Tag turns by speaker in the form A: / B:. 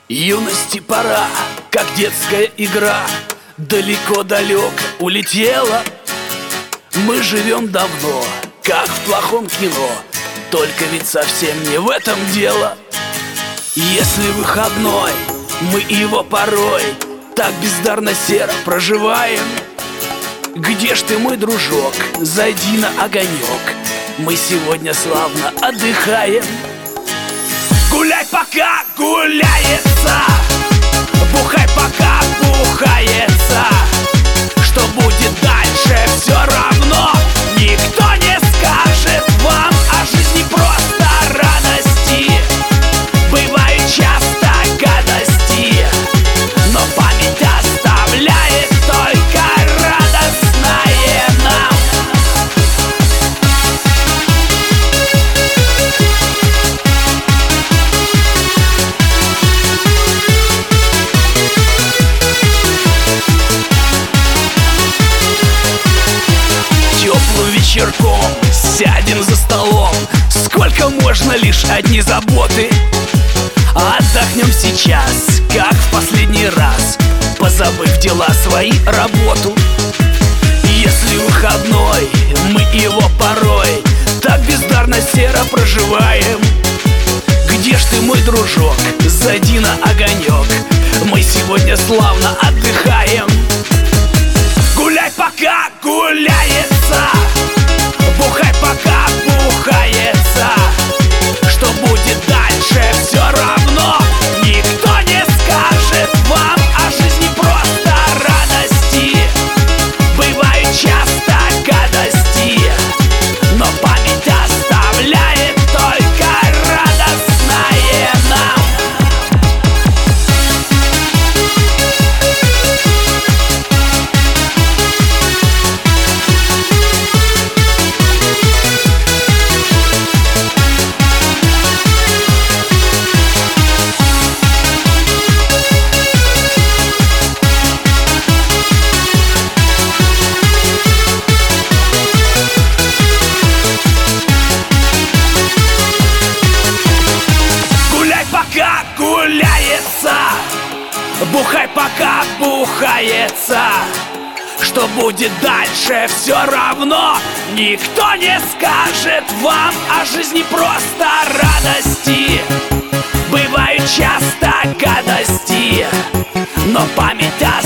A: Юности пора, как детская игра, далеко-далеко улетела. Мы живем давно, как в плохом кино, только ведь совсем не в этом дело. Если выходной, мы его порой так бездарно серо проживаем. Где ж ты, мой дружок, зайди на огонек, мы сегодня славно отдыхаем. Гуляй, пока гуляется, бухай, пока бухается. Что будет дальше, все равно никто не скажет вам. О жизни просто радости, бывают часто гадости, но память оставляет только радостное нам. Теплым вечерком сядем за столом, сколько можно, лишь одни заботы. Отдохнем сейчас, как в последний раз, позабыв дела свои, работу. Если выходной, мы его порой так бездарно серо проживаем. Где ж ты, мой дружок, зайди на огонек, мы сегодня славно отдыхаем. Гуляй, пока гуляется, бухай, пока бухается. Что будет дальше, все равно никто не скажет вам. О жизни просто радости, бывают часто гадости, но память оставляет только радостное нам. Пока гуляется, бухай, пока бухается. Что будет дальше, все равно никто не скажет вам. О жизни просто радости, бывают часто гадости, но память